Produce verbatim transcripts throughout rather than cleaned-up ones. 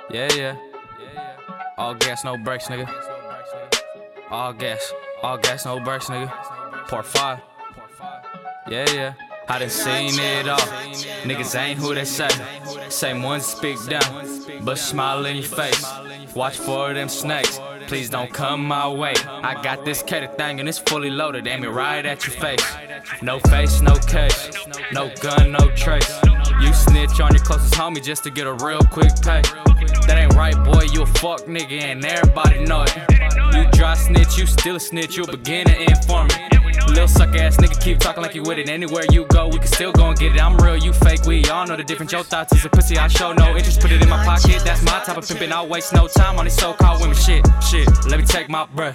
Yeah, yeah. All gas, no brakes, nigga. All gas, all gas, no brakes, nigga. Part five. Yeah, yeah. I done seen it all. Niggas ain't who they say. Same ones speak down, but smile in your face. Watch for them snakes. Please don't come my way. I got this cater thing and it's fully loaded. Aim it right at your face. No face, no case. No gun, no trace. You snitch on your closest homie just to get a real quick pay. That ain't right, boy, you a fuck nigga and everybody know it. You dry snitch, you still a snitch, you a beginner informant. Lil' suck ass nigga keep talking like you with it. Anywhere you go, we can still go and get it. I'm real, you fake, we all know the difference. Your thoughts is a pussy, I show no interest. Put it in my pocket, that's my type of pimpin'. I'll waste no time on these so-called women. Shit, shit, let me take my breath.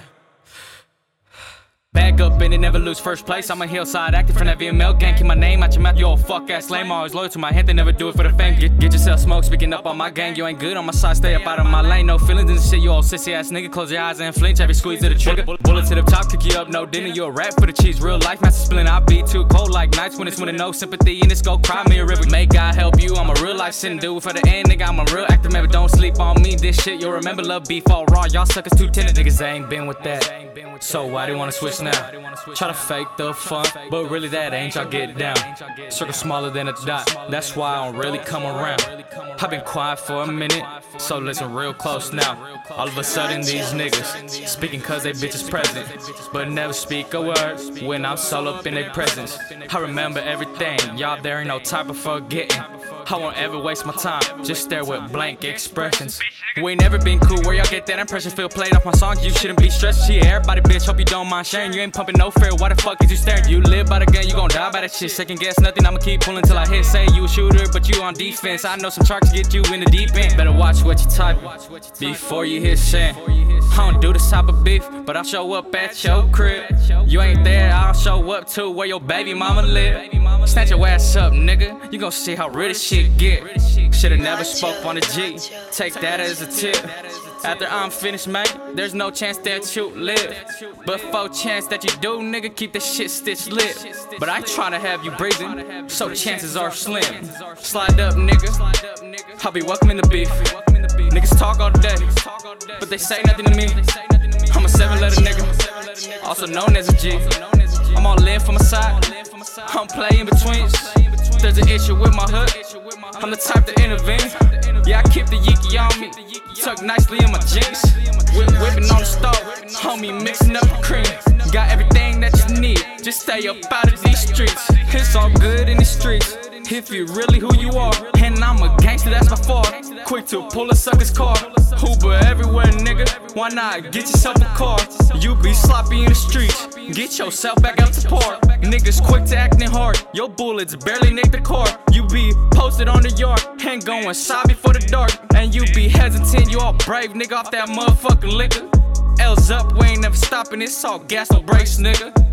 Back up and it never lose first place. I'm a hillside actor from that V M L gang. Keep my name out your mouth, you old fuck ass lame. Always loyal to my head, they never do it for the fame. Get, get yourself smoked, speaking up on my gang. You ain't good on my side, stay up out of my lane. No feelings in the shit, you old sissy ass nigga. Close your eyes and flinch every squeeze of the trigger. Bullet to the top, kick you up, no dinner. You a rat for the cheese, real life master splinter. I be too cold like nights when it's winter, no sympathy. And it's go cry me a river. May God help you, I'm a real life sin. Do it for the end, nigga. I'm a real actor, never don't sleep on me. This shit, you'll remember love beef all raw. Y'all suckers too tender, niggas ain't been with that. So why they wanna switch now? Try to fake the fun, but really that ain't y'all get down. Circle smaller than a dot, that's why I don't really come around. I've been quiet for a minute, so listen real close now. All of a sudden these niggas speaking cause they bitches present, but never speak a word when I'm solo up in their presence. I remember everything, y'all there ain't no type of forgetting. I won't ever waste my time, just stare with blank expressions. We ain't never been cool, where y'all get that impression? Feel played off my songs, you shouldn't be stressed. Yeah, everybody bitch, hope you don't mind sharing. You ain't pumping no fear, why the fuck is you staring? You live by the gun, you gon' die by that shit. Second guess nothing, I'ma keep pulling till I hit. Say you a shooter, but you on defense. I know some sharks get you in the deep end. Better watch what you type before you hit send. I don't do this type of beef, but I'll show up at your crib. You ain't there, I'll show up to where your baby mama live. Snatch your ass up, nigga, you gon' see how real this shit get. Shoulda never spoke on the G, take that as a tip. After I'm finished, mate, there's no chance that you live. But for chance that you do, nigga, keep this shit stitched lit. But I tryna have you breathing, so chances are slim. Slide up, nigga, I'll be welcoming the beef. Niggas talk all day, but they say nothing to me. I'm a seven letter nigga, also known as a G. I'm all in for my side, I don't play in betweens. There's an issue with my hood, I'm the type to intervene. Yeah, I keep the yeeky on me, tucked nicely in my jeans. Whip, whipping on the stove, homie mixing up the cream. Got everything that you need, just stay up out of these streets. It's all good in the streets, if you really who you are. And I'm a gangster, that's my fault. Quick to pull a sucker's car. Uber everywhere, nigga, why not get yourself a car? You be sloppy in the streets, get yourself back out to park. Niggas quick to acting hard, your bullets barely nick the car. You be posted on the yard, and going side before the dark. And you be hesitant, you all brave, nigga, off that motherfucking liquor. L's up, we ain't never stopping, it's all gas, no brakes, nigga.